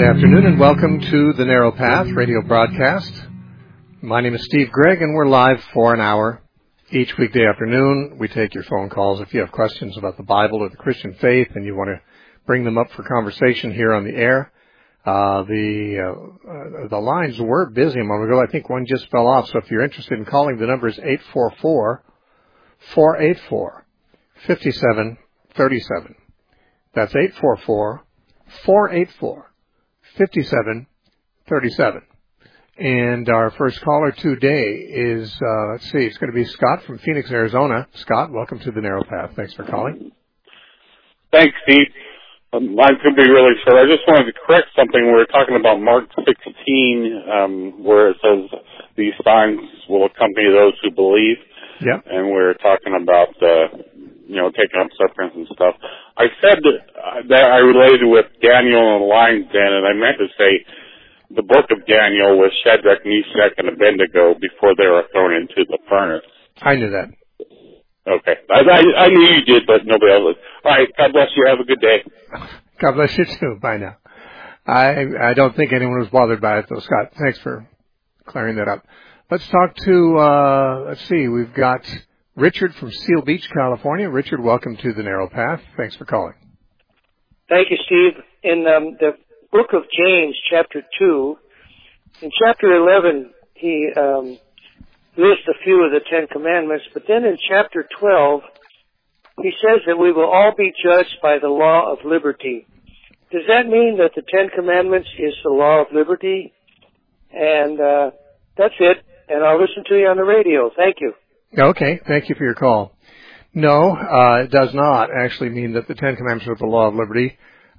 afternoon and welcome to the Narrow Path radio broadcast. My name is Steve Gregg and we're live for an hour each weekday afternoon. We take your phone calls if you have questions about the Bible or the Christian faith and you want to bring them up for conversation here on the air. The lines were busy a moment ago. I think one just fell off. So if you're interested in calling, the number is 844-484-5737. That's 844-484-5737. And our first caller today is, it's going to be Scott from Phoenix, Arizona. Scott, welcome to the Narrow Path. Thanks for calling. Thanks, Steve. Mine could be really short. I just wanted to correct something. We were talking about Mark 16, where it says these signs will accompany those who believe. Yep. And we were talking about, taking up serpents and stuff. I said that I related with Daniel and the lion's den, and I meant to say the book of Daniel was Shadrach, Meshach, and Abednego before they were thrown into the furnace. I knew that. Okay. I knew you did, but nobody else. All right. God bless you. Have a good day. God bless you, too. Bye now. I don't think anyone was bothered by it, though, Scott. Thanks for clearing that up. Let's talk to, we've got Richard from Seal Beach, California. Richard, welcome to the Narrow Path. Thanks for calling. Thank you, Steve. In the book of James, chapter 2, in chapter 11, he lists a few of the Ten Commandments, but then in chapter 12, he says that we will all be judged by the law of liberty. Does that mean that the Ten Commandments is the law of liberty? And that's it, and I'll listen to you on the radio. Thank you. Okay, thank you for your call. No, it does not actually mean that the Ten Commandments are the law of liberty.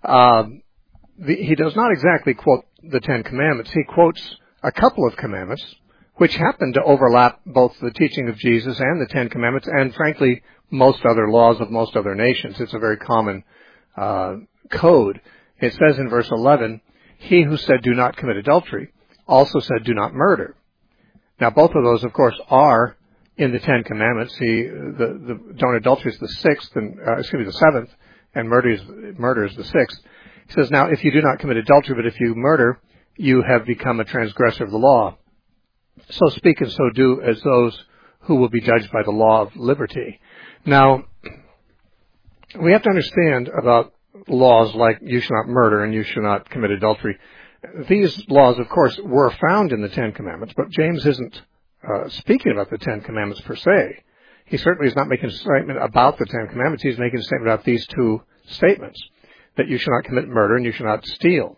He does not exactly quote the Ten Commandments. He quotes a couple of commandments, which happen to overlap both the teaching of Jesus and the Ten Commandments, and frankly, most other laws of most other nations. It's a very common code. It says in verse 11, he who said do not commit adultery also said do not murder. Now, both of those, of course, are in the Ten Commandments. The don't adultery is the seventh, and murder is the sixth. He says, now, if you do not commit adultery, but if you murder, you have become a transgressor of the law. So speak and so do as those who will be judged by the law of liberty. Now, we have to understand about laws like you shall not murder and you shall not commit adultery. These laws, of course, were found in the Ten Commandments, but James isn't speaking about the Ten Commandments per se. He certainly is not making a statement about the Ten Commandments. He's making a statement about these two statements, that you shall not commit murder and you shall not steal.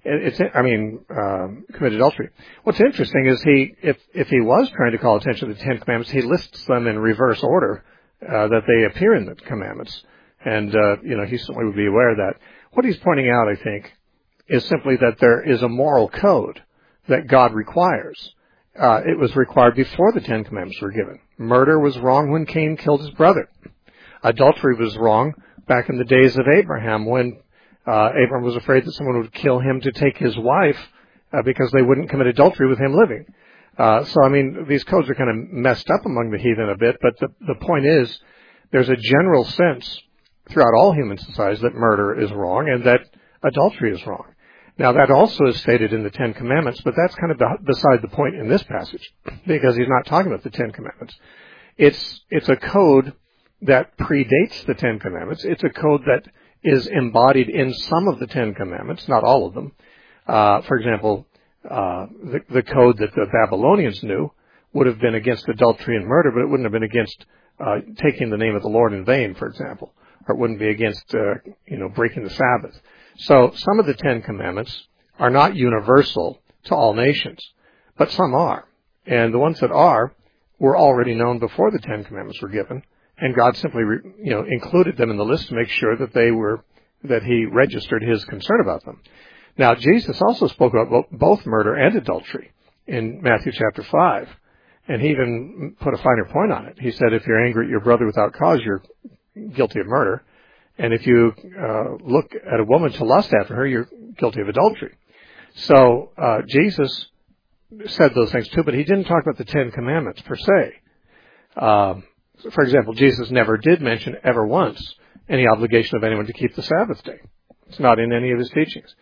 Commit adultery. What's interesting is if he was trying to call attention to the Ten Commandments, he lists them in reverse order, that they appear in the commandments. And, he certainly would be aware of that. What he's pointing out, I think, is simply that there is a moral code that God requires. It was required before the Ten Commandments were given. Murder was wrong when Cain killed his brother. Adultery was wrong back in the days of Abraham when Abraham was afraid that someone would kill him to take his wife because they wouldn't commit adultery with him living. These codes are kind of messed up among the heathen a bit, but the point is there's a general sense throughout all human societies that murder is wrong and that adultery is wrong. Now, that also is stated in the Ten Commandments, but that's kind of beside the point in this passage because he's not talking about the Ten Commandments. It's a code that predates the Ten Commandments. It's a code that is embodied in some of the Ten Commandments, not all of them. For example, the code that the Babylonians knew would have been against adultery and murder, but it wouldn't have been against taking the name of the Lord in vain, for example, or it wouldn't be against breaking the Sabbath. So some of the Ten Commandments are not universal to all nations, but some are, and the ones that are were already known before the Ten Commandments were given, and God simply included them in the list to make sure that He registered His concern about them. Now, Jesus also spoke about both murder and adultery in Matthew chapter 5, and He even put a finer point on it. He said, if you're angry at your brother without cause, you're guilty of murder, and if you look at a woman to lust after her, you're guilty of adultery. So Jesus said those things too, but He didn't talk about the Ten Commandments per se. For example, Jesus never did mention ever once any obligation of anyone to keep the Sabbath day. It's not in any of His teachings.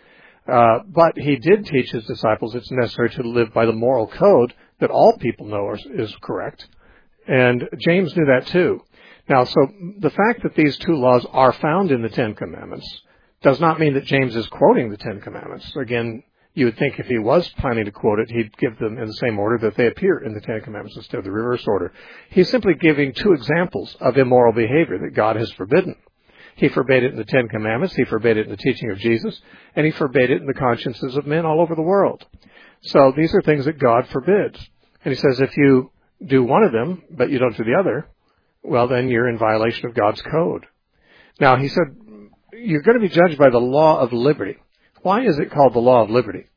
But he did teach his disciples it's necessary to live by the moral code that all people know is correct. And James knew that too. Now, so the fact that these two laws are found in the Ten Commandments does not mean that James is quoting the Ten Commandments. Again, you would think if he was planning to quote it, he'd give them in the same order that they appear in the Ten Commandments instead of the reverse order. He's simply giving two examples of immoral behavior that God has forbidden. He forbade it in the Ten Commandments, he forbade it in the teaching of Jesus, and he forbade it in the consciences of men all over the world. So these are things that God forbids. And he says if you do one of them, but you don't do the other, well, then you're in violation of God's code. Now, he said, you're going to be judged by the law of liberty. Why is it called the law of liberty?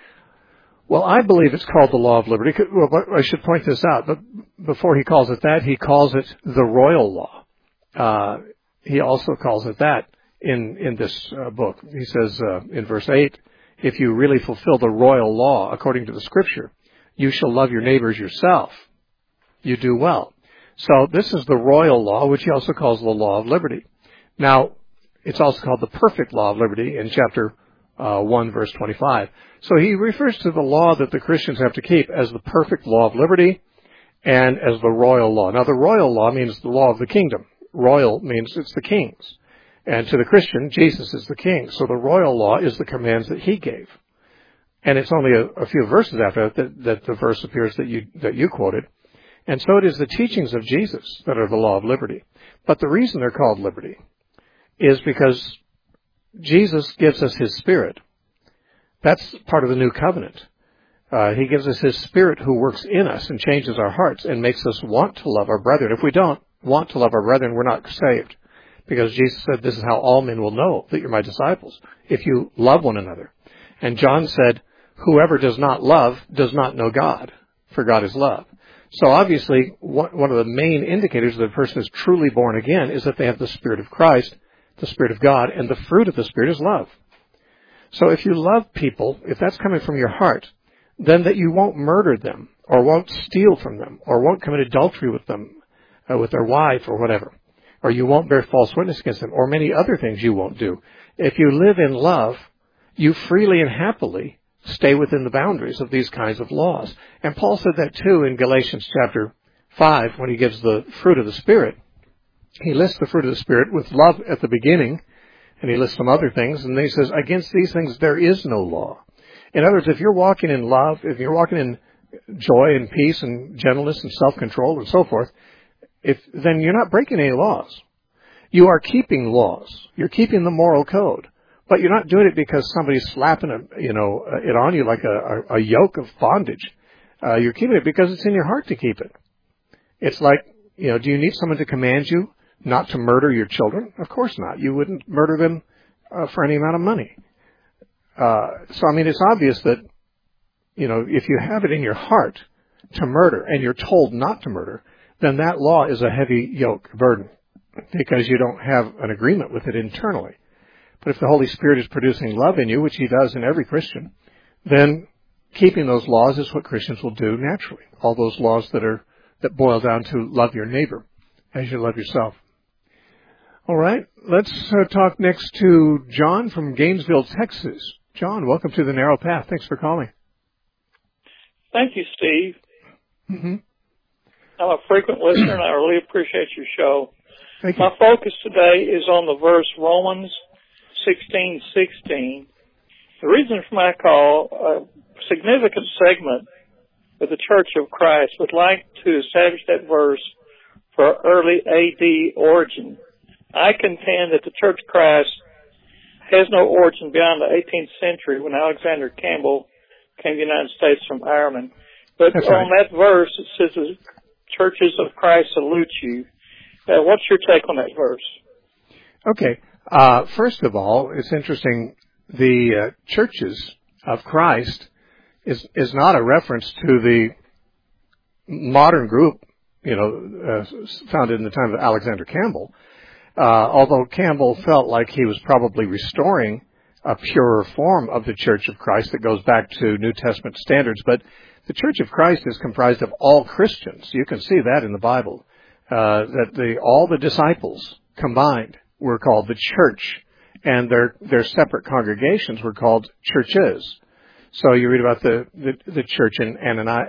Well, I believe it's called the law of liberty. Well, I should point this out, but before he calls it that, he calls it the royal law. He also calls it that in this book. He says in verse 8, if you really fulfill the royal law according to the Scripture, you shall love your neighbors yourself. You do well. So this is the royal law, which he also calls the law of liberty. Now, it's also called the perfect law of liberty in chapter 1, verse 25. So he refers to the law that the Christians have to keep as the perfect law of liberty and as the royal law. Now, the royal law means the law of the kingdom. Royal means it's the king's. And to the Christian, Jesus is the king. So the royal law is the commands that he gave. And it's only a few verses after that the verse appears that you quoted. And so it is the teachings of Jesus that are the law of liberty. But the reason they're called liberty is because Jesus gives us his Spirit. That's part of the new covenant. He gives us his Spirit who works in us and changes our hearts and makes us want to love our brethren. If we don't want to love our brethren, we're not saved. Because Jesus said, this is how all men will know that you're my disciples, if you love one another. And John said, whoever does not love does not know God, for God is love. So obviously, one of the main indicators that a person is truly born again is that they have the Spirit of Christ, the Spirit of God, and the fruit of the Spirit is love. So if you love people, if that's coming from your heart, then that you won't murder them, or won't steal from them, or won't commit adultery with them, with their wife or whatever, or you won't bear false witness against them, or many other things you won't do. If you live in love, you freely and happily stay within the boundaries of these kinds of laws. And Paul said that too in Galatians chapter 5 when he gives the fruit of the Spirit. He lists the fruit of the Spirit with love at the beginning, and he lists some other things, and then he says, against these things there is no law. In other words, if you're walking in love, if you're walking in joy and peace and gentleness and self-control and so forth, then you're not breaking any laws. You are keeping laws. You're keeping the moral code. But you're not doing it because somebody's slapping it on you like a yoke of bondage. You're keeping it because it's in your heart to keep it. It's like, do you need someone to command you not to murder your children? Of course not. You wouldn't murder them for any amount of money. It's obvious that, if you have it in your heart to murder and you're told not to murder, then that law is a heavy yoke burden because you don't have an agreement with it internally. But if the Holy Spirit is producing love in you, which he does in every Christian, then keeping those laws is what Christians will do naturally. All those laws that boil down to love your neighbor as you love yourself. All right, let's talk next to John from Gainesville, Texas. John, welcome to The Narrow Path. Thanks for calling. Thank you, Steve. Mm-hmm. I'm a frequent listener, and I really appreciate your show. Thank you. My focus today is on the verse Romans 16:16. The reason for my call, a significant segment of the Church of Christ would like to establish that verse for early AD origin. I contend that the Church of Christ has no origin beyond the 18th century when Alexander Campbell came to the United States from Ireland. But That's on right. that verse, it says the churches of Christ salute you. What's your take on that verse? Okay. First of all, it's interesting. The churches of Christ is not a reference to the modern group, founded in the time of Alexander Campbell. Although Campbell felt like he was probably restoring a purer form of the Church of Christ that goes back to New Testament standards. But the Church of Christ is comprised of all Christians. You can see that in the Bible, that all the disciples combined were called the church. and their separate congregations were called churches. So you read about the church in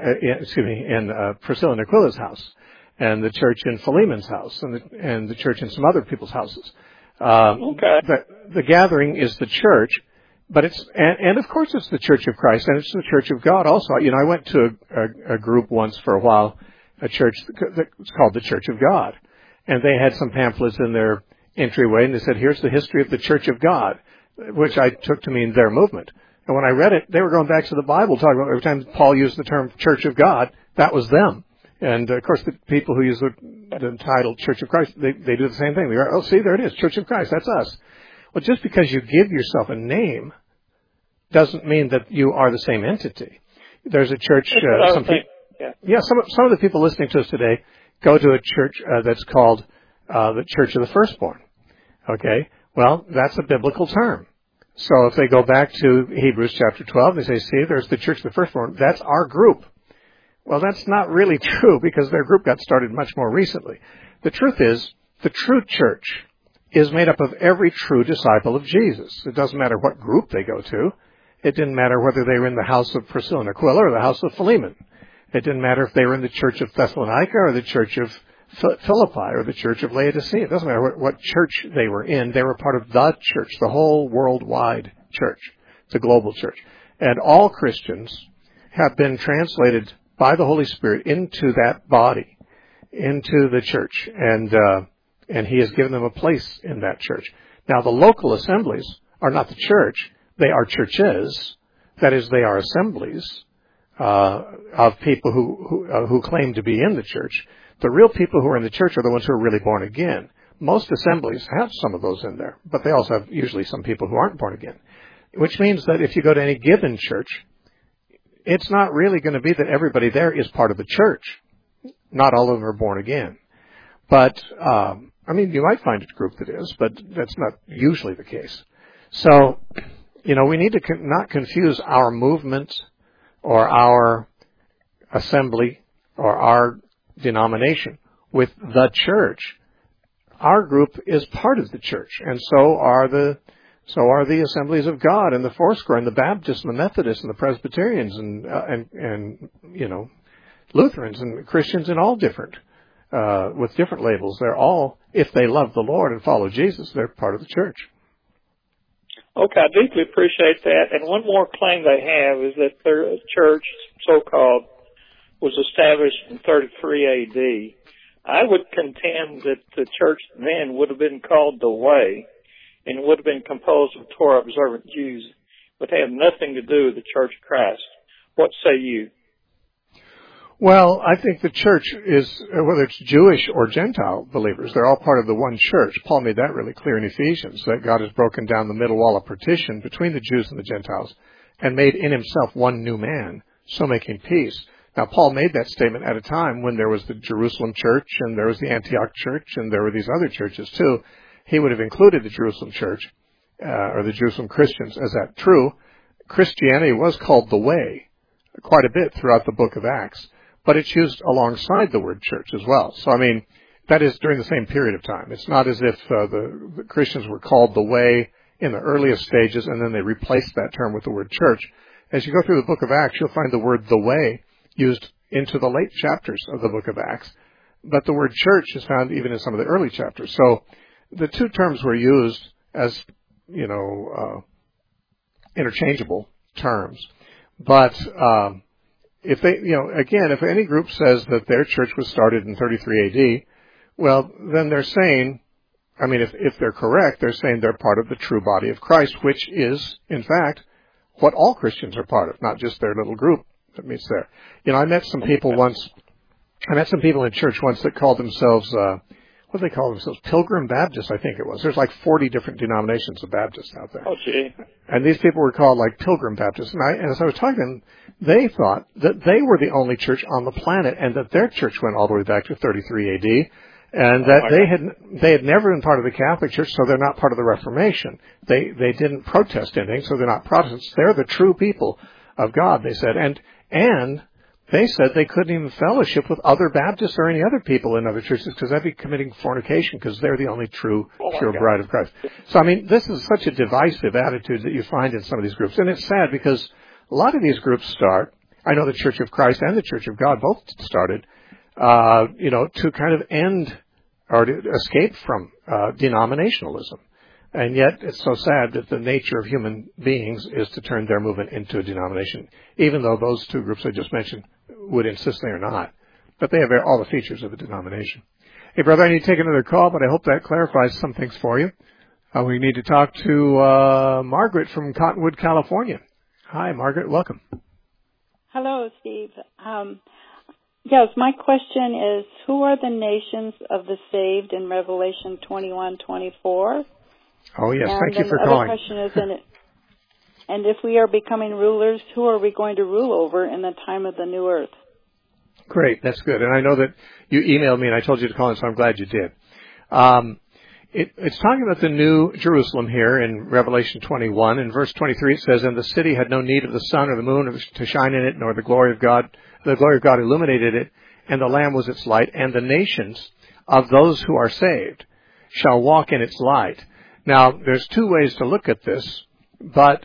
Priscilla and Aquila's house, and the church in Philemon's house, and the church in some other people's houses. The gathering is the church, but and of course it's the Church of Christ, and it's the Church of God also. I went to a group once for a while, a church that was called the Church of God, and they had some pamphlets in their entryway, and they said, here's the history of the Church of God, which I took to mean their movement. And when I read it, they were going back to the Bible, talking about every time Paul used the term Church of God, that was them. And, of course, the people who use the title Church of Christ, they do the same thing. They go, oh, see, there it is, Church of Christ, that's us. Well, just because you give yourself a name doesn't mean that you are the same entity. There's a church, some of the people listening to us today go to a church that's called the Church of the Firstborn. Okay? Well, that's a biblical term. So if they go back to Hebrews chapter 12, they say, see, there's the Church of the Firstborn. That's our group. Well, that's not really true because their group got started much more recently. The truth is, the true church is made up of every true disciple of Jesus. It doesn't matter what group they go to. It didn't matter whether they were in the house of Priscilla and Aquila or the house of Philemon. It didn't matter if they were in the church of Thessalonica or the church of Philippi or the church of Laodicea. It doesn't matter what church they were in. They were part of the church, the whole worldwide church, the global church. And all Christians have been translated by the Holy Spirit into that body, into the church, and He has given them a place in that church. Now, the local assemblies are not the church; they are churches. That is, they are assemblies of people who claim to be in the church. The real people who are in the church are the ones who are really born again. Most assemblies have some of those in there, but they also have usually some people who aren't born again. Which means that if you go to any given church, it's not really going to be that everybody there is part of the church. Not all of them are born again. But, you might find a group that is, but that's not usually the case. So, we need to not confuse our movement or our assembly or our denomination with the church. Our group is part of the church, and so are the Assemblies of God and the Foursquare and the Baptists and the Methodists and the Presbyterians and Lutherans and Christians and all different with different labels. They're all, if they love the Lord and follow Jesus, they're part of the church. Okay, I deeply appreciate that. And one more claim they have is that their church, so-called, was established in 33 A.D. I would contend that the church then would have been called the Way and would have been composed of Torah-observant Jews, but have nothing to do with the Church of Christ. What say you? Well, I think the church is, whether it's Jewish or Gentile believers, they're all part of the one church. Paul made that really clear in Ephesians, that God has broken down the middle wall of partition between the Jews and the Gentiles and made in himself one new man, so making peace. Now, Paul made that statement at a time when there was the Jerusalem church and there was the Antioch church and there were these other churches too. He would have included the Jerusalem church, or the Jerusalem Christians as that true. Christianity was called the Way quite a bit throughout the book of Acts. But it's used alongside the word church as well. So, that is during the same period of time. It's not as if the Christians were called the Way in the earliest stages and then they replaced that term with the word church. As you go through the book of Acts, you'll find the word the Way used into the late chapters of the book of Acts. But the word church is found even in some of the early chapters. So the two terms were used as, interchangeable terms. But if they, if any group says that their church was started in 33 A.D., well, then they're saying, if they're correct, they're saying they're part of the true body of Christ, which is, in fact, what all Christians are part of, not just their little group that meets there. I met some people in church once that called themselves, what do they call themselves? Pilgrim Baptists, I think it was. There's like 40 different denominations of Baptists out there. Oh, gee. And these people were called like Pilgrim Baptists. And as I was talking to them, they thought that they were the only church on the planet and that their church went all the way back to 33 A.D. And that they had never been part of the Catholic Church, so they're not part of the Reformation. They didn't protest anything, so they're not Protestants. They're the true people of God, they said. And they said they couldn't even fellowship with other Baptists or any other people in other churches because they'd be committing fornication because they're the only true, pure bride of Christ. So, I mean, this is such a divisive attitude that you find in some of these groups. And it's sad because a lot of these groups start, I know the Church of Christ and the Church of God both started, to kind of end or to escape from denominationalism. And yet, it's so sad that the nature of human beings is to turn their movement into a denomination, even though those two groups I just mentioned would insist they are not. But they have all the features of a denomination. Hey, brother, I need to take another call, but I hope that clarifies some things for you. We need to talk to Margaret from Cottonwood, California. Hi, Margaret. Welcome. Hello, Steve. Yes, my question is, who are the nations of the saved in Revelation 21:24? Oh, yes. And thank you for the calling. other question is, and if we are becoming rulers, who are we going to rule over in the time of the new earth? Great. That's good. And I know that you emailed me and I told you to call in, so I'm glad you did. It's talking about the new Jerusalem here in Revelation 21. In verse 23 it says, "And the city had no need of the sun or the moon to shine in it, nor the glory of God. The glory of God illuminated it, and the Lamb was its light. And the nations of those who are saved shall walk in its light." Now, there's two ways to look at this, but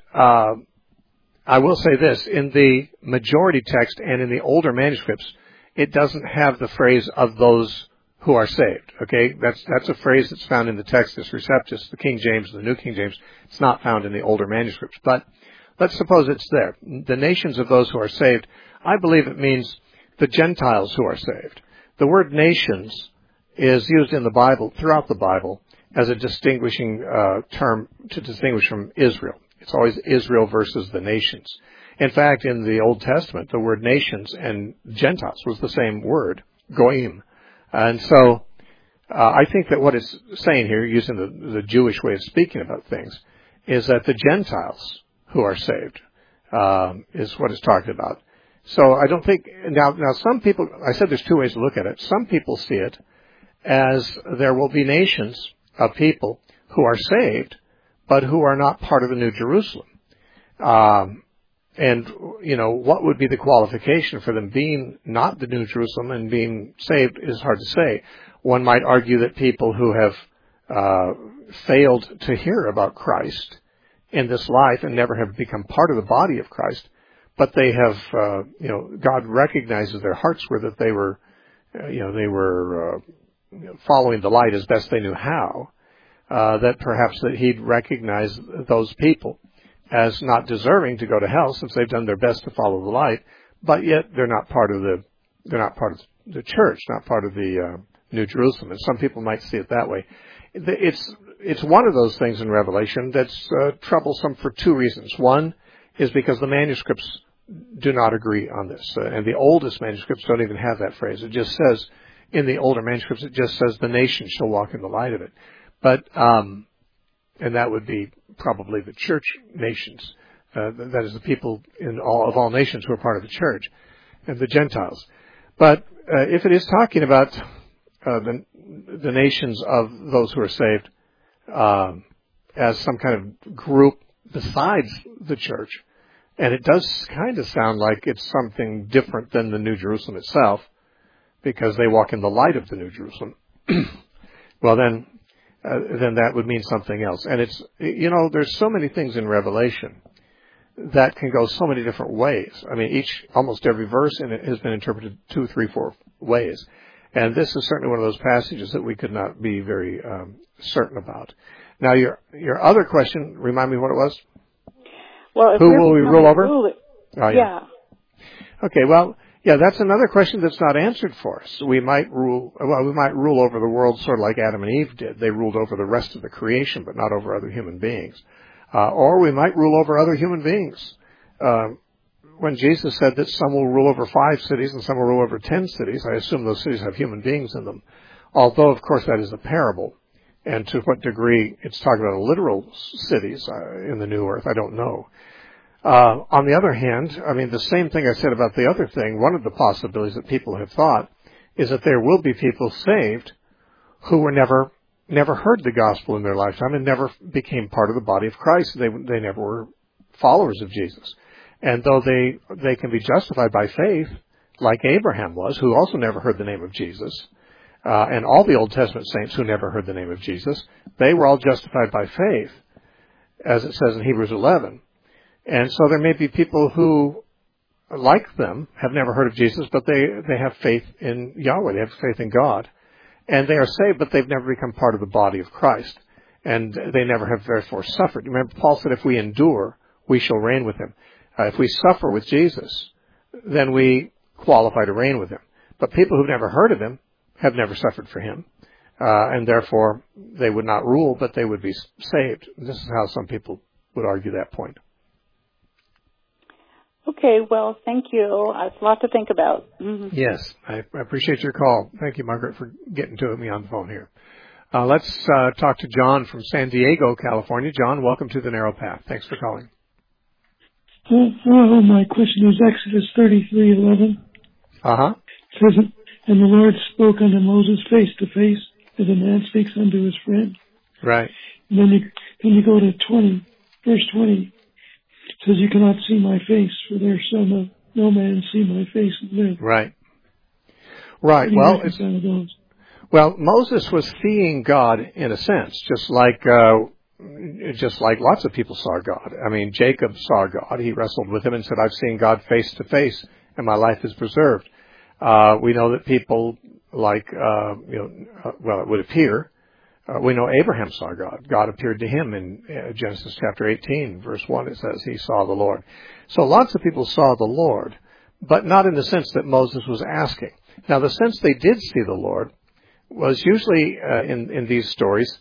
I will say this. In the majority text and in the older manuscripts, it doesn't have the phrase "of those who are saved." Okay? That's a phrase that's found in the Textus Receptus, the King James, the New King James. It's not found in the older manuscripts. But let's suppose it's there. The nations of those who are saved, I believe it means the Gentiles who are saved. The word nations is used in the Bible, throughout the Bible, as a distinguishing term to distinguish from Israel. It's always Israel versus the nations. In fact, in the Old Testament, the word nations and Gentiles was the same word, goyim. And so I think that what it's saying here, using the Jewish way of speaking about things, is that the Gentiles who are saved is what it's talking about. So I don't think, now some people, I said there's two ways to look at it. Some people see it as there will be nations of people who are saved, but who are not part of the New Jerusalem. And, what would be the qualification for them being not the New Jerusalem and being saved is hard to say. One might argue that people who have failed to hear about Christ in this life and never have become part of the body of Christ, but they have, God recognizes their hearts were that they were following the light as best they knew how, that perhaps that he'd recognize those people as not deserving to go to hell since they've done their best to follow the light, but yet they're not part of the church, not part of the New Jerusalem. And some people might see it that way. It's one of those things in Revelation that's troublesome for two reasons. One is because the manuscripts do not agree on this, and the oldest manuscripts don't even have that phrase. It just says, in the older manuscripts, it just says the nation shall walk in the light of it. But, and that would be probably the church nations. That is the people of all nations who are part of the church, and the Gentiles. But if it is talking about the nations of those who are saved as some kind of group besides the church, and it does kind of sound like it's something different than the New Jerusalem itself, because they walk in the light of the New Jerusalem, well then that would mean something else. And it's, there's so many things in Revelation that can go so many different ways. I mean, almost every verse in it has been interpreted 2, 3, 4 ways. And this is certainly one of those passages that we could not be very certain about. Now, your other question, remind me what it was? Well, who will we rule over? Oh, yeah. Okay, well, yeah, that's another question that's not answered for us. We might rule over the world sort of like Adam and Eve did. They ruled over the rest of the creation, but not over other human beings. Or we might rule over other human beings. When Jesus said that some will rule over 5 cities and some will rule over 10 cities, I assume those cities have human beings in them. Although, of course, that is a parable. And to what degree it's talking about literal cities in the new earth, I don't know. On the other hand, I mean, the same thing I said about the other thing, one of the possibilities that people have thought is that there will be people saved who were never heard the gospel in their lifetime and never became part of the body of Christ. They never were followers of Jesus. And though they can be justified by faith, like Abraham was, who also never heard the name of Jesus, and all the Old Testament saints who never heard the name of Jesus, they were all justified by faith, as it says in Hebrews 11. And so there may be people who, like them, have never heard of Jesus, but they have faith in Yahweh, they have faith in God. And they are saved, but they've never become part of the body of Christ. And they never have therefore suffered. Remember, Paul said, if we endure, we shall reign with him. If we suffer with Jesus, then we qualify to reign with him. But people who've never heard of him have never suffered for him. And therefore, they would not rule, but they would be saved. This is how some people would argue that point. Okay, well, thank you. It's a lot to think about. Mm-hmm. Yes, I appreciate your call. Thank you, Margaret, for getting to me on the phone here. Let's talk to John from San Diego, California. John, welcome to the Narrow Path. Thanks for calling. Well, my question is Exodus 33:11. Uh-huh. It says, and the Lord spoke unto Moses face to face, as a man speaks unto his friend. Right. And then you go to verse 20. It says, you cannot see my face, for there shall no man see my face and live. Right. Right. Well, Moses was seeing God in a sense, just like lots of people saw God. I mean, Jacob saw God. He wrestled with him and said, I've seen God face to face, and my life is preserved. We know that people like, it would appear, we know Abraham saw God. God appeared to him in Genesis chapter 18, verse 1. It says he saw the Lord. So lots of people saw the Lord, but not in the sense that Moses was asking. Now, the sense they did see the Lord was usually in these stories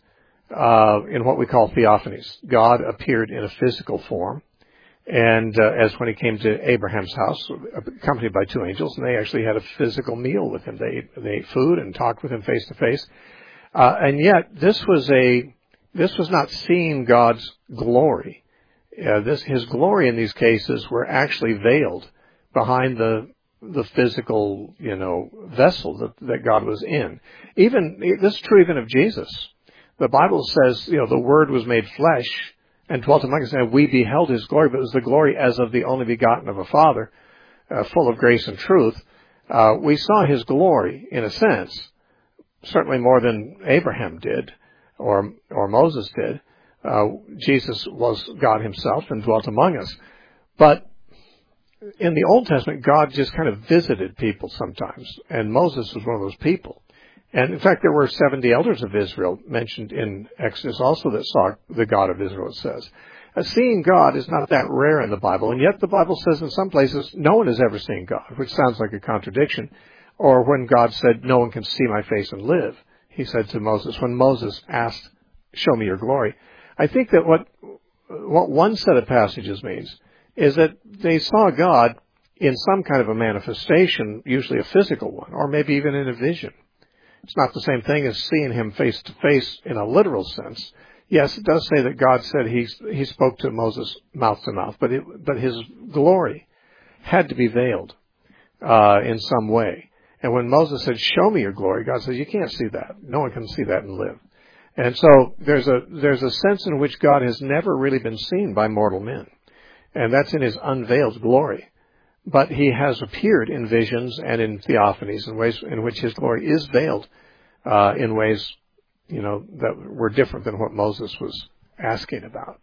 in what we call theophanies. God appeared in a physical form, and as when he came to Abraham's house, accompanied by two angels, and they actually had a physical meal with him. They ate food and talked with him face to face. And yet, this was not seeing God's glory. His glory in these cases were actually veiled behind the physical, vessel that God was in. This is true even of Jesus. The Bible says, the Word was made flesh and dwelt among us, and we beheld his glory, but it was the glory as of the only begotten of a Father, full of grace and truth. We saw his glory, in a sense, certainly more than Abraham did or Moses did. Jesus was God himself and dwelt among us. But in the Old Testament, God just kind of visited people sometimes, and Moses was one of those people. And in fact, there were 70 elders of Israel mentioned in Exodus also that saw the God of Israel, it says. Seeing God is not that rare in the Bible, and yet the Bible says in some places no one has ever seen God, which sounds like a contradiction. Or when God said, no one can see my face and live, he said to Moses, when Moses asked, show me your glory. I think that what one set of passages means is that they saw God in some kind of a manifestation, usually a physical one, or maybe even in a vision. It's not the same thing as seeing him face to face in a literal sense. Yes, it does say that God said he spoke to Moses mouth to mouth, but his glory had to be veiled in some way. And when Moses said, show me your glory, God says, you can't see that. No one can see that and live. And so there's a sense in which God has never really been seen by mortal men. And that's in his unveiled glory. But he has appeared in visions and in theophanies in ways in which his glory is veiled, in ways, that were different than what Moses was asking about.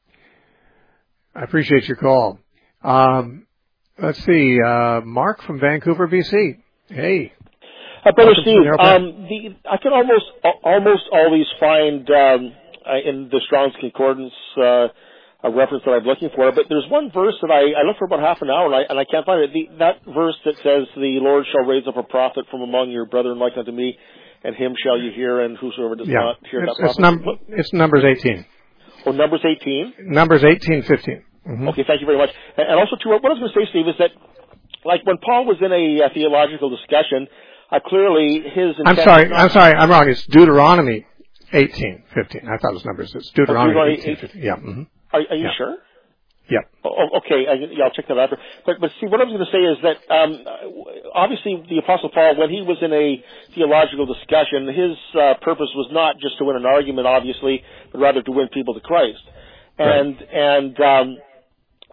I appreciate your call. Let's see, Mark from Vancouver, BC. Hey. Brother Steve, I can almost always find in the Strong's Concordance a reference that I'm looking for, but there's one verse that I looked for about half an hour and I can't find it. That verse that says, "The Lord shall raise up a prophet from among your brethren like unto me, and him shall you hear, and whosoever does not hear that prophet." It's Numbers 18. Oh, Numbers 18? Numbers 18:15. Mm-hmm. Okay, thank you very much. And also, too, what I was going to say, Steve, is that, like, when Paul was in a theological discussion, clearly his... I'm sorry, I'm wrong. It's Deuteronomy 18:15. I thought it was Numbers. It's Deuteronomy 18:15. Yeah. Mm-hmm. Are you sure? Yeah. Oh, okay. I'll check that out. But see, what I was going to say is that obviously the Apostle Paul, when he was in a theological discussion, his purpose was not just to win an argument, obviously, but rather to win people to Christ. And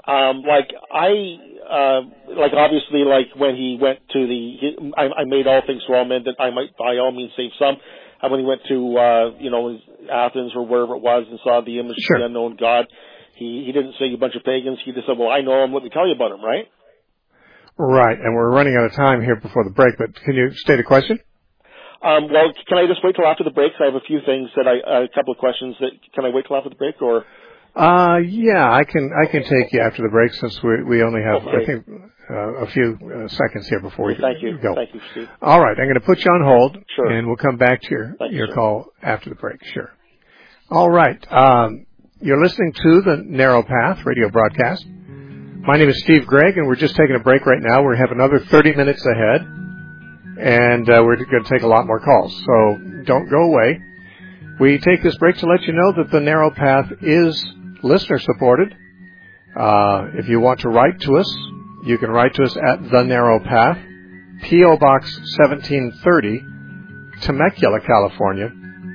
Like obviously, like when he went to I made all things to all men that I might by all means save some. When he went to, Athens or wherever it was and saw the image of the unknown God, he didn't say a bunch of pagans. He just said, well, I know him. Let me tell you about him, right? Right. And we're running out of time here before the break, but can you state a question? Well, can I just wait till after the break? I have a few things a couple of questions can I wait till after the break or? Yeah, I can take you after the break since we only have, I think, a few seconds here before we go. Thank you, Steve. All right, I'm going to put you on hold, sure. And we'll come back to your call after the break. Sure. All right, you're listening to the Narrow Path radio broadcast. My name is Steve Gregg, and we're just taking a break right now. We have another 30 minutes ahead, and we're going to take a lot more calls, so don't go away. We take this break to let you know that the Narrow Path is listener-supported. If you want to write to us, you can write to us at The Narrow Path, P.O. Box 1730, Temecula, California,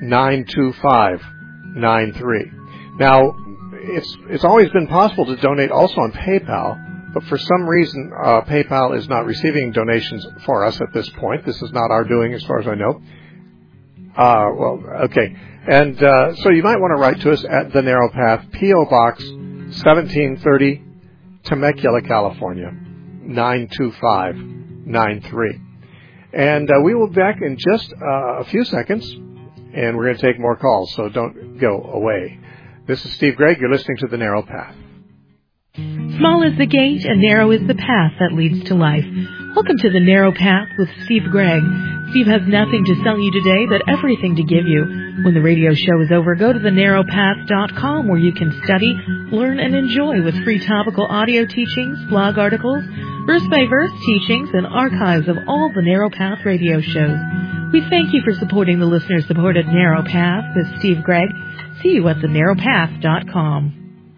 92593. Now, it's always been possible to donate also on PayPal, but for some reason, PayPal is not receiving donations for us at this point. This is not our doing as far as I know. Okay. And so you might want to write to us at The Narrow Path, P.O. Box 1730, Temecula, California, 92593. And we will be back in just a few seconds, and we're going to take more calls, so don't go away. This is Steve Gregg. You're listening to The Narrow Path. Small is the gate and narrow is the path that leads to life. Welcome to The Narrow Path with Steve Gregg. Steve has nothing to sell you today, but everything to give you. When the radio show is over, go to thenarrowpath.com where you can study, learn, and enjoy with free topical audio teachings, blog articles, verse-by-verse teachings, and archives of all the Narrow Path radio shows. We thank you for supporting the listener-supported Narrow Path with Steve Gregg. See you at thenarrowpath.com.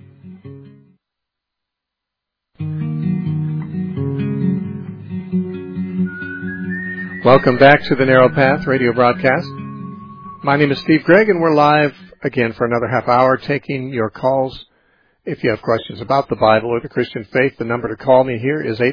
Welcome back to the Narrow Path radio broadcast. My name is Steve Gregg, and we're live again for another half hour taking your calls. If you have questions about the Bible or the Christian faith, the number to call me here is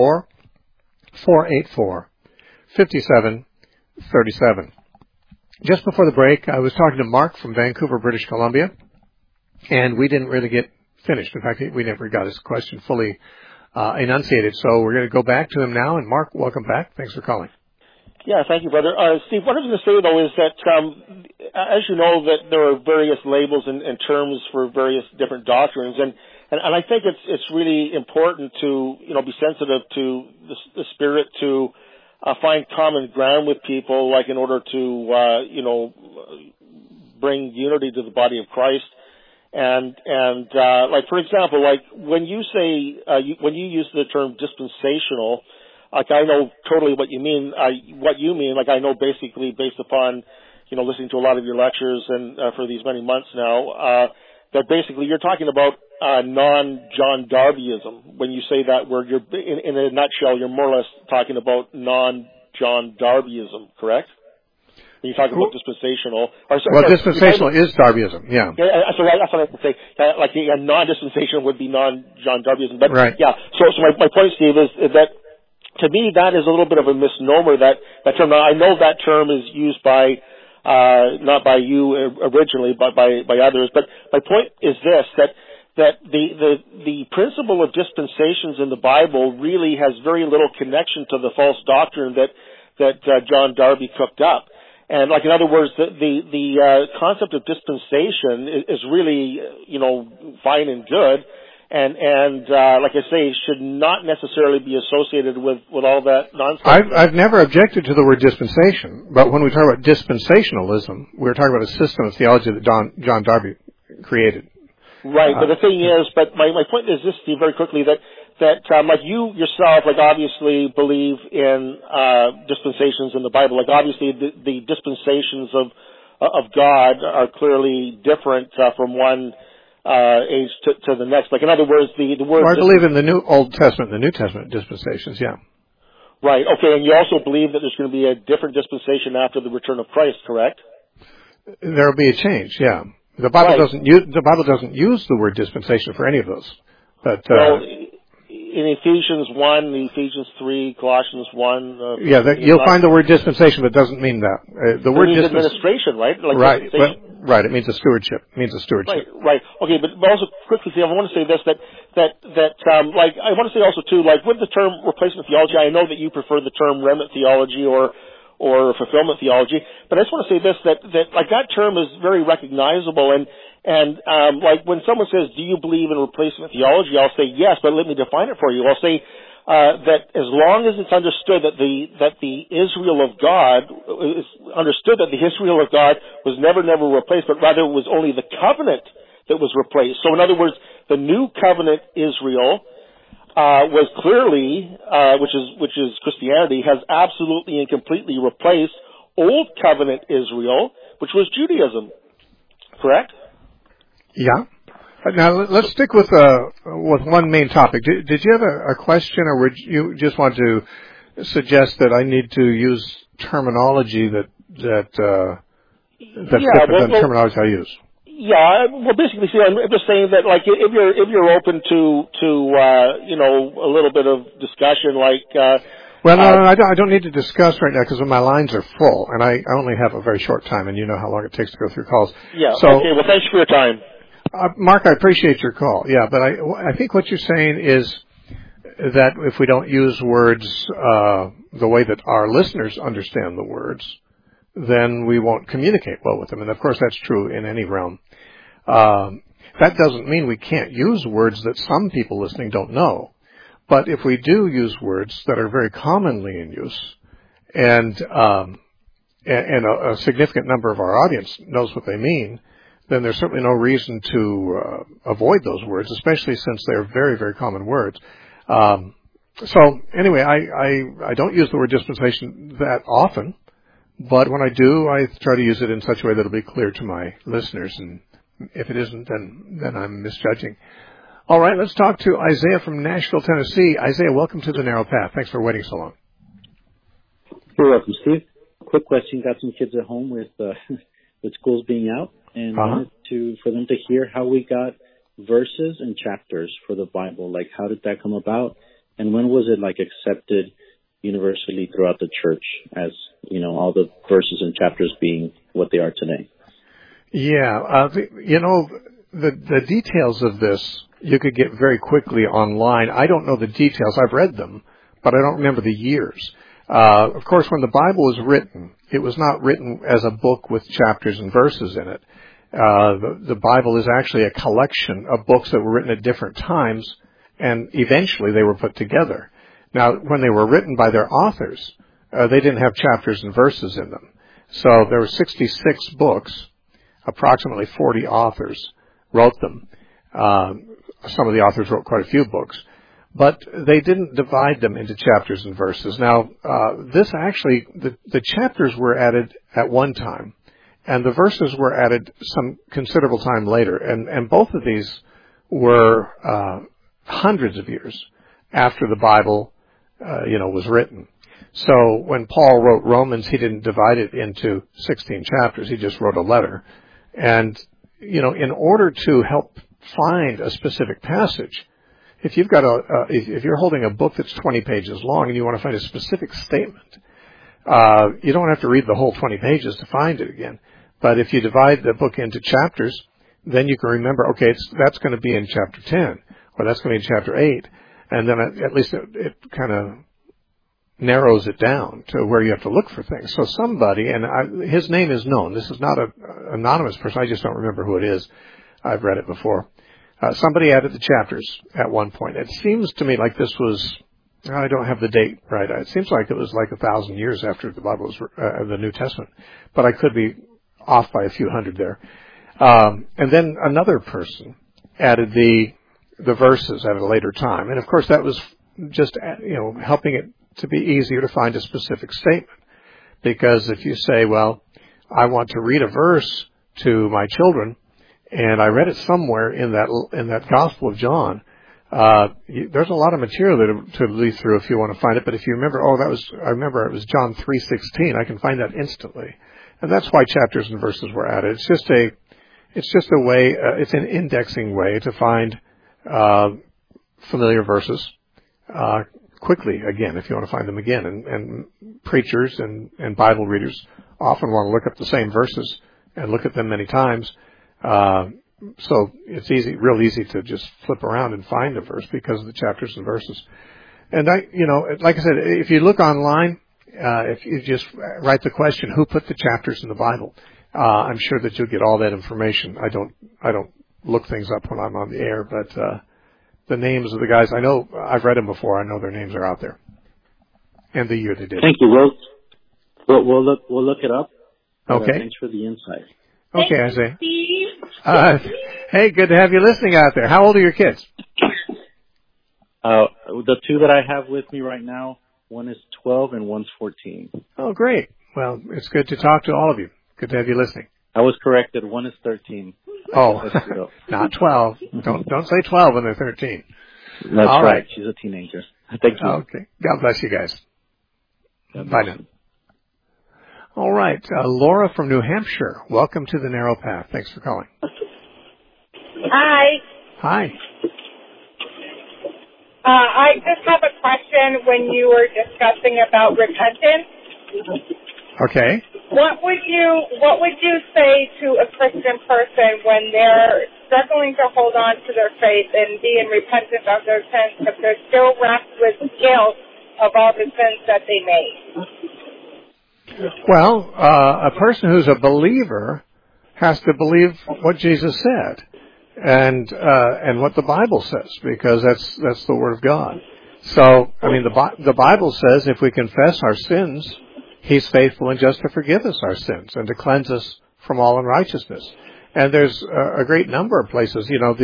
844-484-5737. Just before the break, I was talking to Mark from Vancouver, British Columbia, and we didn't really get finished. In fact, we never got his question fully enunciated, so we're going to go back to him now. And Mark, welcome back. Thanks for calling. Yeah, thank you, brother. Steve, what I was going to say, though, is that, as you know, that there are various labels and terms for various different doctrines, and I think it's really important to, be sensitive to the spirit to find common ground with people, like in order to, bring unity to the body of Christ. And like, for example, like when you say, when you use the term dispensational, like I know totally what you mean. Like I know basically based upon, listening to a lot of your lectures and for these many months now, that basically you're talking about non-John Darbyism. When you say that word, you're in a nutshell, you're more or less talking about non-John Darbyism, correct? When you talk about dispensational. Dispensational is Darbyism, yeah. So that's what I have to say. Like a non-dispensational would be non-John Darbyism. But right. Yeah. So my point, Steve, is that to me that is a little bit of a misnomer. That term. Now, I know that term is used by not by you originally, but by others. But my point is this: that the principle of dispensations in the Bible really has very little connection to the false doctrine that John Darby cooked up. And like, in other words, the concept of dispensation is really, fine and good. And like I say, should not necessarily be associated with all that nonsense. I've never objected to the word dispensation, but when we talk about dispensationalism, we're talking about a system of theology that John Darby created. Right, but the thing is, my point is this, Steve, very quickly, that like you yourself, like obviously believe in dispensations in the Bible. Like obviously the dispensations of God are clearly different from one age to the next. Like in other words, the word. Well, I believe in the Old Testament and the New Testament dispensations. Yeah. Right. Okay, and you also believe that there's going to be a different dispensation after the return of Christ, correct? There will be a change. Yeah. The Bible doesn't use the word dispensation for any of those. But in Ephesians 1, Ephesians 3, Colossians 1. You'll find the word dispensation, but it doesn't mean that. The word administration, right? Right. Right. It means a stewardship. Right. Okay, but also quickly, I want to say this, I want to say also too, like with the term replacement theology, I know that you prefer the term remnant theology or fulfillment theology, but I just want to say this, that that term is very recognizable, and like when someone says, do you believe in replacement theology? I'll say yes, but let me define it for you. I'll say that as long as it's understood that the Israel of God is understood that the Israel of God was never replaced, but rather it was only the covenant that was replaced. So in other words, the new covenant Israel was clearly, which is Christianity, has absolutely and completely replaced old covenant Israel, which was Judaism. Correct? Yeah. Now let's stick with one main topic. Did you have a question, or would you just want to suggest that I need to use terminology that's different than the terminology I use? Yeah, well, basically, see, I'm just saying that, like, if you're open to a little bit of discussion, like. No, I don't need to discuss right now because my lines are full, and I only have a very short time, and you know how long it takes to go through calls. Yeah. Okay. Well, thanks for your time. Mark, I appreciate your call. Yeah, but I think what you're saying is that if we don't use words the way that our listeners understand the words, then we won't communicate well with them. And of course, that's true in any realm. That doesn't mean we can't use words that some people listening don't know. But if we do use words that are very commonly in use, and a significant number of our audience knows what they mean, then there's certainly no reason to avoid those words, especially since they're very, very common words. So anyway, I don't use the word dispensation that often, but when I do, I try to use it in such a way that it'll be clear to my listeners, and if it isn't, then I'm misjudging. All right, let's talk to Isaiah from Nashville, Tennessee. Isaiah, welcome to the Narrow Path. Thanks for waiting so long. You're welcome, Steve. Quick question. Got some kids at home with schools being out, and wanted for them to hear how we got verses and chapters for the Bible. Like, how did that come about, and when was it accepted universally throughout the church as all the verses and chapters being what they are today? Yeah, the details of this you could get very quickly online. I don't know the details. I've read them, but I don't remember the years. Of course, when the Bible was written, it was not written as a book with chapters and verses in it. The Bible is actually a collection of books that were written at different times, and eventually they were put together. Now, when they were written by their authors, they didn't have chapters and verses in them. So there were 66 books. Approximately 40 authors wrote them. Some of the authors wrote quite a few books, but they didn't divide them into chapters and verses. Now, this actually, the chapters were added at one time, and the verses were added some considerable time later, and both of these were hundreds of years after the Bible, was written. So when Paul wrote Romans, he didn't divide it into 16 chapters. He just wrote a letter. And, in order to help find a specific passage, if you've got if you're holding a book that's 20 pages long and you want to find a specific statement, you don't have to read the whole 20 pages to find it again. But if you divide the book into chapters, then you can remember, okay, that's going to be in chapter 10, or that's going to be in chapter 8. And then at least it kind of narrows it down to where you have to look for things. So somebody, and his name is known. This is not an anonymous person. I just don't remember who it is. I've read it before. Somebody added the chapters at one point. It seems to me like this was, I don't have the date right. It seems like it was 1,000 years after the Bible was, the New Testament. But I could be off by a few hundred there. And then another person added the verses at a later time. And of course that was just, helping it to be easier to find a specific statement. Because if you say, well, I want to read a verse to my children, and I read it somewhere in that Gospel of John, there's a lot of material to leaf through if you want to find it. But if you remember, I remember it was John 3:16. I can find that instantly, and that's why chapters and verses were added. It's just a way. It's an indexing way to find familiar verses quickly again, if you want to find them again. And preachers and Bible readers often want to look up the same verses and look at them many times. So it's real easy to just flip around and find a verse because of the chapters and verses. And like I said, if you look online, if you just write the question, who put the chapters in the Bible? I'm sure that you'll get all that information. I don't look things up when I'm on the air, but the names of the guys, I know, I've read them before. I know their names are out there, and the year they did. Thank you. We'll look it up. Okay. Thanks for the insight. Okay, Isaiah. Hey, good to have you listening out there. How old are your kids? The two that I have with me right now, one is 12 and one's 14. Oh, great. Well, it's good to talk to all of you. Good to have you listening. I was corrected. One is 13. Oh, not 12. Don't say 12 when they're 13. That's all right. She's a teenager. Thank you. Okay. God bless you guys. Bye now. All right. Laura from New Hampshire. Welcome to the Narrow Path. Thanks for calling. Hi. Hi. I just have a question when you were discussing about repentance. Okay. What would you say to a Christian person when they're struggling to hold on to their faith and be in repentance of their sins, but they're still wrapped with guilt of all the sins that they made? Well, a person who's a believer has to believe what Jesus said and what the Bible says, because that's the Word of God. So, I mean, the Bible says if we confess our sins, He's faithful and just to forgive us our sins and to cleanse us from all unrighteousness. And there's a great number of places. You know,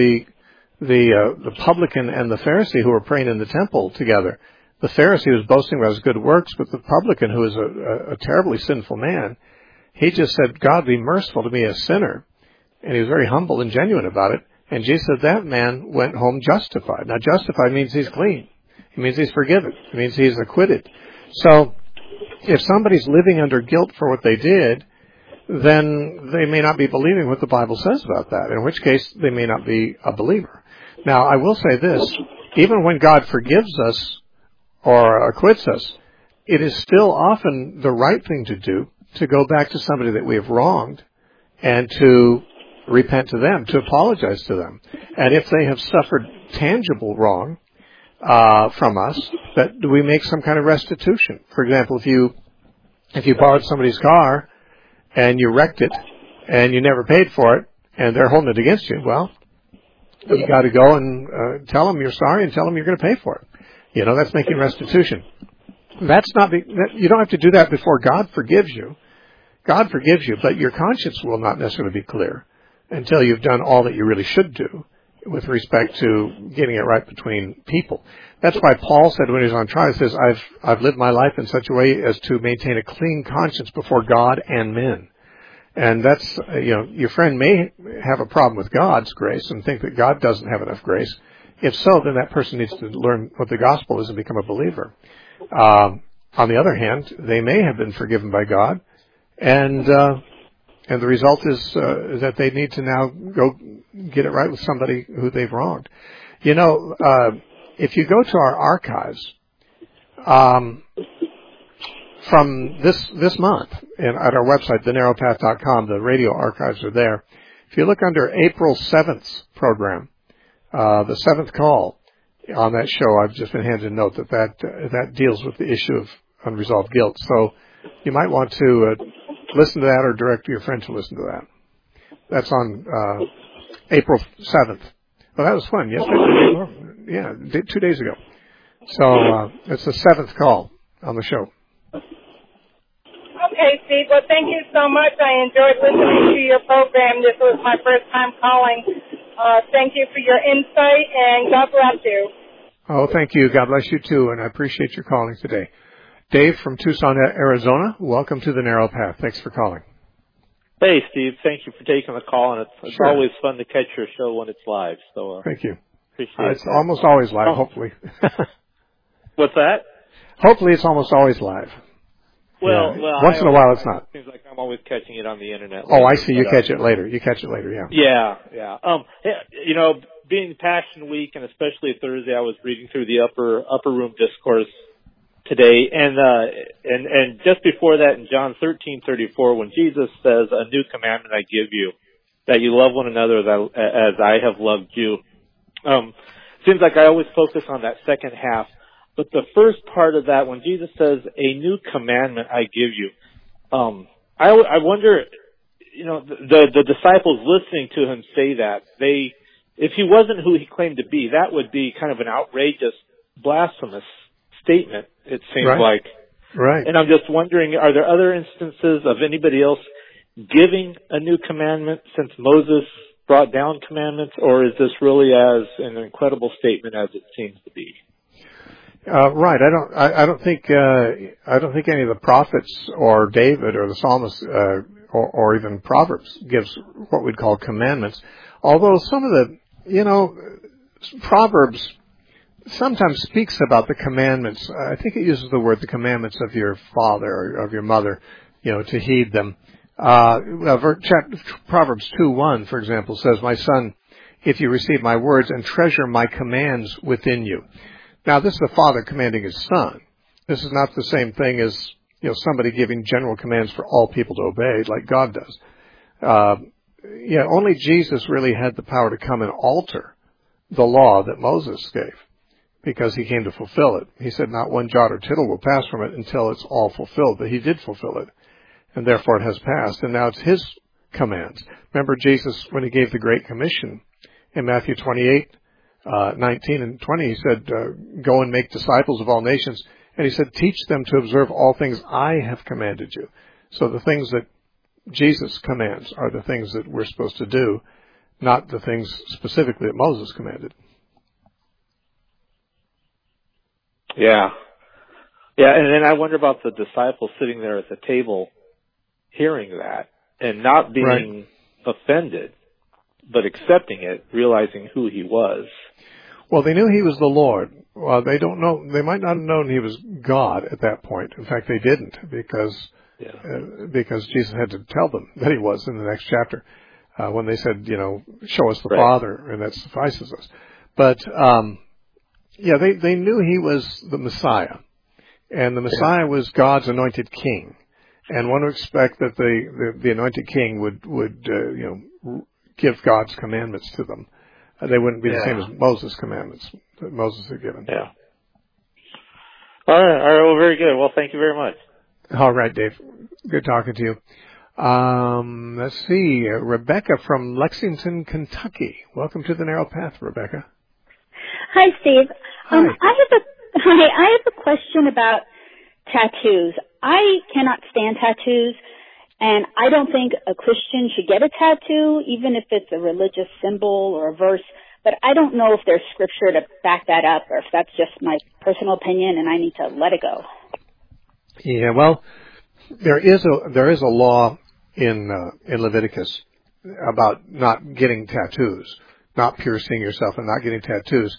the publican and the Pharisee who were praying in the temple together. The Pharisee was boasting about his good works, but the publican, who is a terribly sinful man, he just said, "God, be merciful to me, a sinner." And he was very humble and genuine about it. And Jesus said that man went home justified. Now, justified means he's clean. It means he's forgiven. It means he's acquitted. So, if somebody's living under guilt for what they did, then they may not be believing what the Bible says about that, in which case they may not be a believer. Now, I will say this, even when God forgives us or acquits us, it is still often the right thing to do to go back to somebody that we have wronged and to repent to them, to apologize to them. And if they have suffered tangible wrong from us, that we make some kind of restitution. For example, if you borrowed somebody's car and you wrecked it and you never paid for it and they're holding it against you, well, you got to go and tell them you're sorry and tell them you're going to pay for it. You know, that's making restitution. You don't have to do that before God forgives you. God forgives you, but your conscience will not necessarily be clear until you've done all that you really should do with respect to getting it right between people. That's why Paul said when he was on trial, he says, I've lived my life in such a way as to maintain a clean conscience before God and men. And that's, your friend may have a problem with God's grace and think that God doesn't have enough grace. If so, then that person needs to learn what the gospel is and become a believer. On the other hand, they may have been forgiven by God, and the result is that they need to now go get it right with somebody who they've wronged. If you go to our archives from this month and at our website, thenarrowpath.com, the radio archives are there. If you look under April 7th program, the 7th call on that show, I've just been handed a note that deals with the issue of unresolved guilt. So you might want to listen to that or direct your friend to listen to that. That's on April 7th. Well, that was fun. Yesterday? Yeah, 2 days ago. So it's the 7th call on the show. Okay, Steve. Well, thank you so much. I enjoyed listening to your program. This was my first time calling. Thank you for your insight, and God bless you. Oh, thank you. God bless you, too, and I appreciate your calling today. Dave from Tucson, Arizona, welcome to the Narrow Path. Thanks for calling. Hey, Steve. Thank you for taking the call, and it's Sure. always fun to catch your show when it's live. So thank you. Appreciate it's almost always live, hopefully. What's that? Hopefully it's almost always live. Well, once in a while it's not. It seems like I'm always catching it on the internet. Oh, I see. You catch it later. Yeah. Yeah. being Passion Week and especially Thursday, I was reading through the upper room discourse today, and just before that, in John 13:34, when Jesus says, "A new commandment I give you, that you love one another as I have loved you." Seems like I always focus on that second half, but the first part of that, when Jesus says, "A new commandment I give you," I wonder, the disciples listening to him say that, if he wasn't who he claimed to be, that would be kind of an outrageous, blasphemous statement, it seems like. Right. And I'm just wondering, are there other instances of anybody else giving a new commandment since Moses brought down commandments, or is this really as an incredible statement as it seems to be? Right. I don't think any of the prophets or David or the psalmist or even Proverbs gives what we'd call commandments. Although some of the, Proverbs sometimes speaks about the commandments. I think it uses the word the commandments of your father or of your mother, to heed them. Proverbs 2:1, for example, says, "My son, if you receive my words and treasure my commands within you." Now, this is the father commanding his son. This is not the same thing as, somebody giving general commands for all people to obey like God does. Only Jesus really had the power to come and alter the law that Moses gave, because he came to fulfill it. He said not one jot or tittle will pass from it until it's all fulfilled, but he did fulfill it, and therefore it has passed, and now it's his commands. Remember Jesus, when he gave the Great Commission in Matthew 28:19 and 20, he said, "Go and make disciples of all nations." And he said, "Teach them to observe all things I have commanded you." So the things that Jesus commands are the things that we're supposed to do, not the things specifically that Moses commanded. Yeah, and then I wonder about the disciples sitting there at the table hearing that and not being offended, but accepting it, realizing who he was. Well, they knew he was the Lord. Well, they might not have known he was God at that point. In fact, they didn't, because Jesus had to tell them that he was in the next chapter, when they said, "Show us the Father, and that suffices us." But, they knew he was the Messiah, and the Messiah was God's anointed king. And one would expect that the anointed king would give God's commandments to them. They wouldn't be the same as Moses' commandments that Moses had given. Yeah. All right. Well, very good. Well, thank you very much. All right, Dave. Good talking to you. Let's see. Rebecca from Lexington, Kentucky. Welcome to the Narrow Path, Rebecca. Hi, Steve. Hi. I have a question about tattoos. I cannot stand tattoos, and I don't think a Christian should get a tattoo, even if it's a religious symbol or a verse. But I don't know if there's scripture to back that up, or if that's just my personal opinion, and I need to let it go. Yeah, well, there is a law in Leviticus about not getting tattoos, not piercing yourself, and not getting tattoos.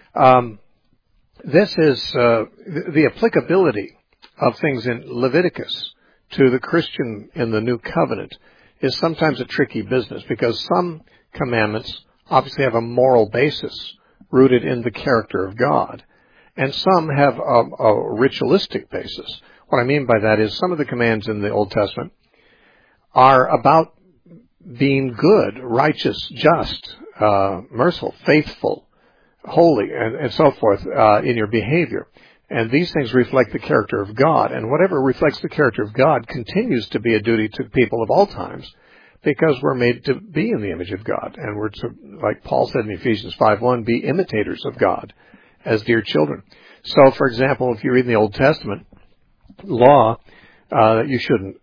This is the applicability of things in Leviticus to the Christian in the New Covenant is sometimes a tricky business, because some commandments obviously have a moral basis rooted in the character of God, and some have a ritualistic basis. What I mean by that is some of the commands in the Old Testament are about being good, righteous, just, merciful, faithful, holy, and so forth in your behavior. And these things reflect the character of God. And whatever reflects the character of God continues to be a duty to people of all times, because we're made to be in the image of God. And we're to, like Paul said in Ephesians 5:1, be imitators of God as dear children. So, for example, if you read in the Old Testament law, you shouldn't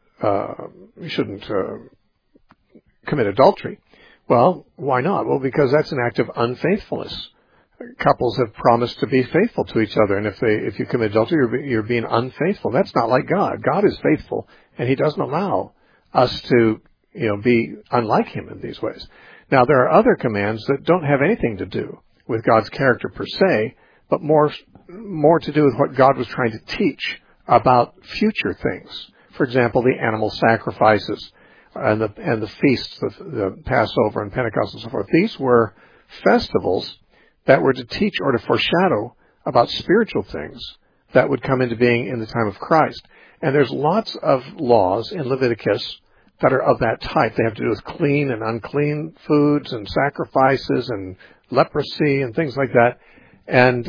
commit adultery. Well, why not? Well, because that's an act of unfaithfulness. Couples have promised to be faithful to each other, and if you commit adultery, you're being unfaithful. That's not like God. God is faithful, and He doesn't allow us to, be unlike Him in these ways. Now, there are other commands that don't have anything to do with God's character per se, but more to do with what God was trying to teach about future things. For example, the animal sacrifices and the feasts, the Passover and Pentecost and so forth. These were festivals that were to teach or to foreshadow about spiritual things that would come into being in the time of Christ. And there's lots of laws in Leviticus that are of that type. They have to do with clean and unclean foods and sacrifices and leprosy and things like that. And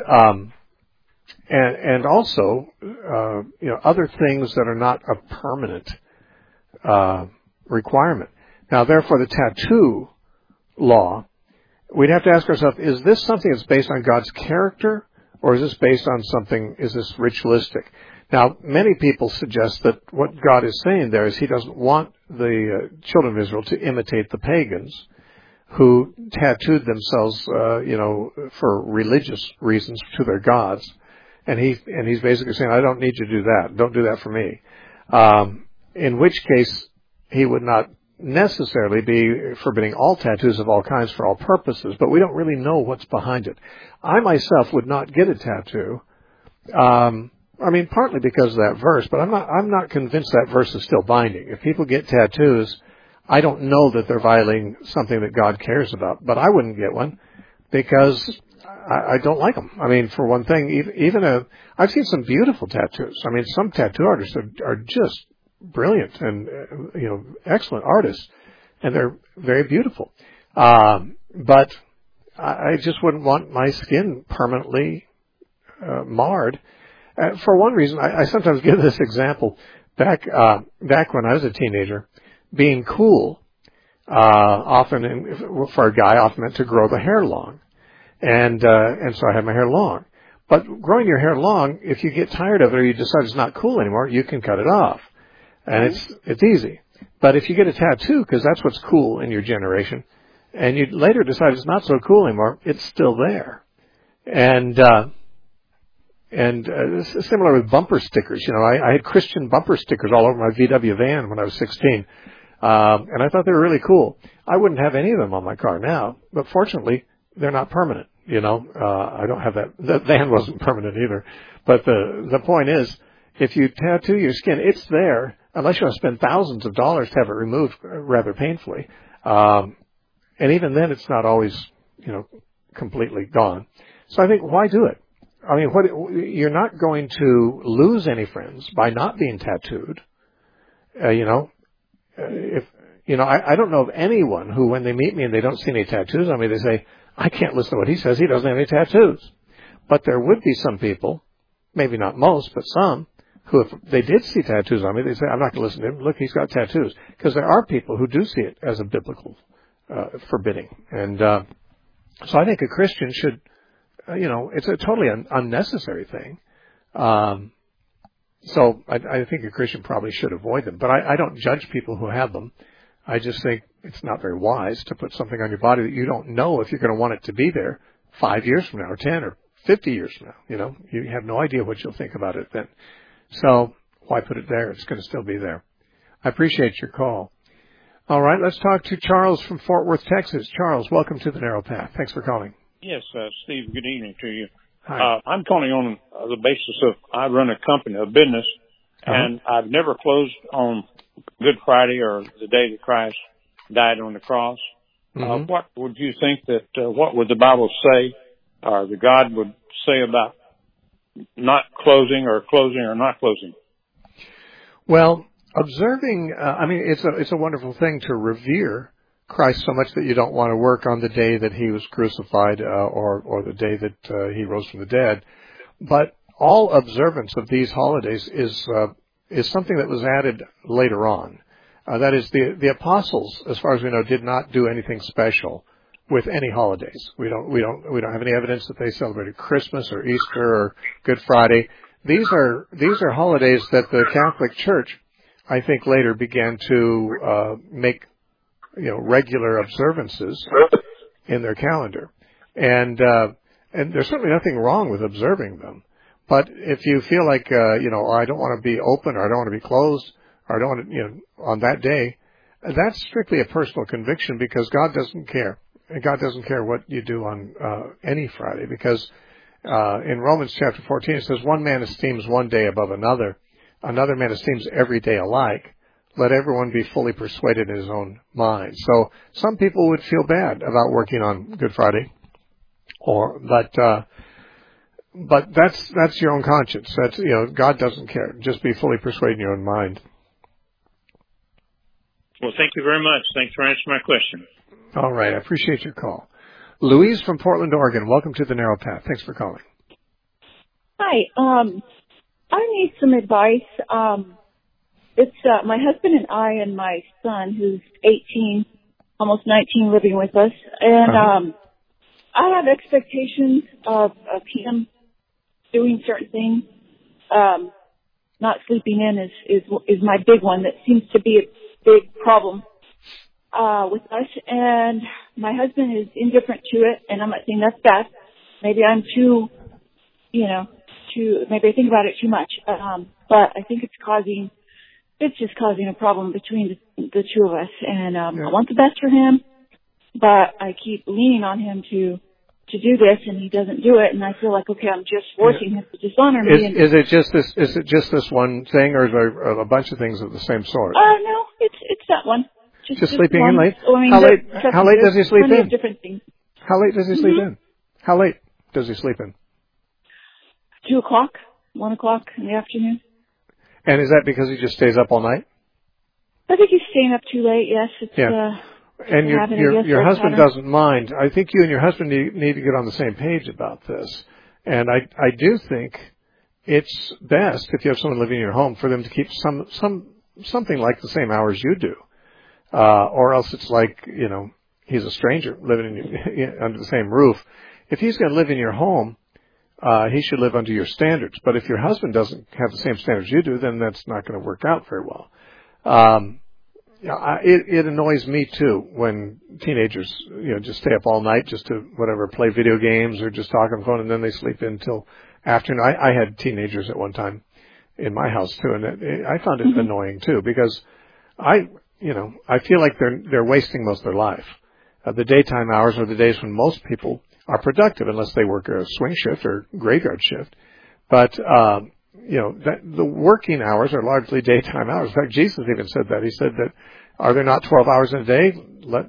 also, other things that are not a permanent requirement. Now, therefore, the tattoo law, we'd have to ask ourselves, is this something that's based on God's character, or is this based on something, is this ritualistic? Now, many people suggest that what God is saying there is he doesn't want the children of Israel to imitate the pagans who tattooed themselves, for religious reasons to their gods. And he's basically saying, I don't need you to do that. Don't do that for me. In which case, he would not necessarily be forbidding all tattoos of all kinds for all purposes, but we don't really know what's behind it. I myself would not get a tattoo. Partly because of that verse, but I'm not convinced that verse is still binding. If people get tattoos, I don't know that they're violating something that God cares about, but I wouldn't get one because I don't like them. For one thing, I've seen some beautiful tattoos. Some tattoo artists are just brilliant and, excellent artists, and they're very beautiful. But I just wouldn't want my skin permanently marred. For one reason, I sometimes give this example. Back when I was a teenager, being cool, for a guy, often meant to grow the hair long. And so I had my hair long. But growing your hair long, if you get tired of it or you decide it's not cool anymore, you can cut it off. And it's easy. But if you get a tattoo, because that's what's cool in your generation, and you later decide it's not so cool anymore, it's still there. And similar with bumper stickers. I had Christian bumper stickers all over my VW van when I was 16. And I thought they were really cool. I wouldn't have any of them on my car now, but fortunately, they're not permanent. I don't have that. The van wasn't permanent either. But the point is, if you tattoo your skin, it's there, unless you want to spend thousands of dollars to have it removed rather painfully. And even then, it's not always, completely gone. So I think, why do it? You're not going to lose any friends by not being tattooed. I don't know of anyone who, when they meet me and they don't see any tattoos on me, they say, I can't listen to what he says. He doesn't have any tattoos. But there would be some people, maybe not most, but some, who if they did see tattoos on me, they say, I'm not going to listen to him. Look, he's got tattoos. Because there are people who do see it as a biblical forbidding. And so I think a Christian should, it's a totally unnecessary thing. So I think a Christian probably should avoid them. But I don't judge people who have them. I just think it's not very wise to put something on your body that you don't know if you're going to want it to be there 5 years from now or 10 or 50 years from now. You have no idea what you'll think about it then. So why put it there? It's going to still be there. I appreciate your call. All right, let's talk to Charles from Fort Worth, Texas. Charles, welcome to the Narrow Path. Thanks for calling. Yes, Steve, good evening to you. Hi. I'm calling on the basis of I run a company, a business, and I've never closed on Good Friday or the day that Christ died on the cross. Mm-hmm. What would you think what would the Bible say, or the God would say about not closing or not closing? Well, observing, it's a wonderful thing to revere Christ so much that you don't want to work on the day that he was crucified or the day that he rose from the dead. But all observance of these holidays is something that was added later on. That is, the apostles, as far as we know, did not do anything special with any holidays. We don't have any evidence that they celebrated Christmas or Easter or Good Friday. These are holidays that the Catholic Church, I think, later began to make regular observances in their calendar, and there's certainly nothing wrong with observing them. But if you feel like I don't want to be open, or I don't want to be closed, or I don't want to, on that day, that's strictly a personal conviction, because God doesn't care. And God doesn't care what you do on any Friday, because in Romans chapter 14 it says, one man esteems one day above another man esteems every day alike. let everyone be fully persuaded in his own mind. So some people would feel bad about working on Good Friday, but that's your own conscience. That's, God doesn't care. Just be fully persuaded in your own mind. Well, thank you very much. Thanks for answering my question. All right. I appreciate your call. Louise from Portland, Oregon. Welcome to the Narrow Path. Thanks for calling. Hi. I need some advice. It's my husband and I and my son, who's 18, almost 19, living with us. And I have expectations of him doing certain things. Not sleeping in is my big one. That seems to be a big problem with us. And my husband is indifferent to it, and I'm not saying that's bad. Maybe I'm too, maybe I think about it too much. But I think it's just causing a problem between the two of us. And I want the best for him, but I keep leaning on him to do this, and he doesn't do it, and I feel like, okay, I'm just forcing him to dishonor me. Is it just this one thing, or is there a bunch of things of the same sort? No, it's that one. Just sleeping in late? How late does he sleep in? Different things. How late does he sleep in? How late does he sleep in? 2 o'clock, 1 o'clock in the afternoon. And is that because he just stays up all night? I think he's staying up too late, yes. And your husband doesn't mind. I think you and your husband need to get on the same page about this. And I do think it's best, if you have someone living in your home, for them to keep something like the same hours you do. Or else it's like, he's a stranger living under the same roof. If he's going to live in your home, he should live under your standards. But if your husband doesn't have the same standards you do, then that's not going to work out very well. It annoys me too when teenagers, just stay up all night just to play video games or just talk on the phone, and then they sleep in till afternoon. I had teenagers at one time in my house too, and I found it annoying too, because I feel like they're wasting most of their life. The daytime hours are the days when most people are productive, unless they work a swing shift or graveyard shift. But the working hours are largely daytime hours. In fact, Jesus even said that. He said that, are there not 12 hours in a day? Let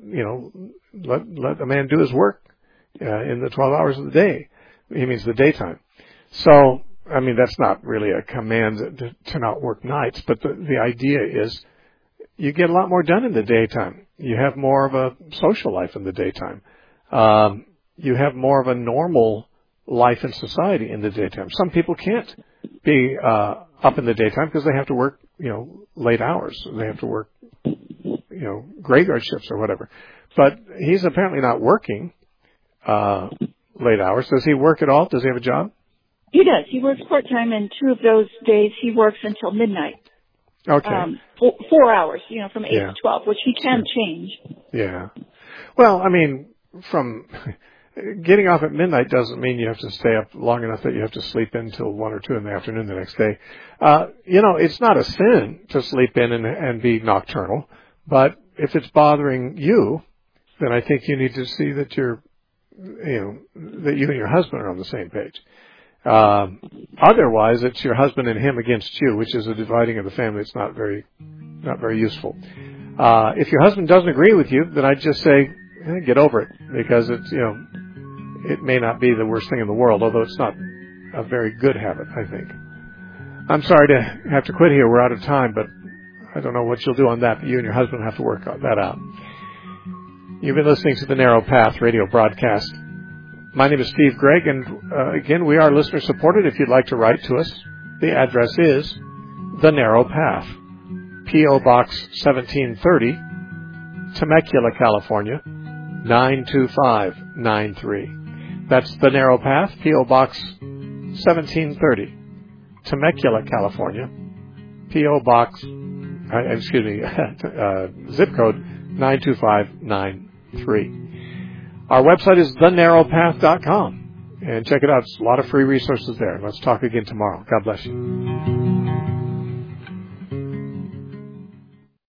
a man do his work in the 12 hours of the day. He means the daytime. So, that's not really a command to not work nights, but the idea is you get a lot more done in the daytime. You have more of a social life in the daytime. You have more of a normal life in society in the daytime. Some people can't be up in the daytime because they have to work, late hours. They have to work, graveyard shifts or whatever. But he's apparently not working late hours. Does he work at all? Does he have a job? He does. He works part-time, and 2 of those days he works until midnight. Okay. 4 hours, from 8 to 12, which he can change. Yeah. Well, from getting off at midnight doesn't mean you have to stay up long enough that you have to sleep in till 1 or 2 in the afternoon the next day. It's not a sin to sleep in and be nocturnal, but if it's bothering you, then I think you need to see that that you and your husband are on the same page. Otherwise, it's your husband and him against you, which is a dividing of the family. It's not very useful. If your husband doesn't agree with you, then I'd just say, get over it, because it's, it may not be the worst thing in the world, although it's not a very good habit, I think. I'm sorry to have to quit here. We're out of time, but I don't know what you'll do on that, but you and your husband have to work that out. You've been listening to the Narrow Path radio broadcast. My name is Steve Gregg, and again, we are listener-supported. If you'd like to write to us, the address is The Narrow Path, P.O. Box 1730, Temecula, California, 92593. That's The Narrow Path, P.O. Box 1730, Temecula, California, P.O. Box, zip code 92593. Our website is thenarrowpath.com, and check it out. There's a lot of free resources there. Let's talk again tomorrow. God bless you.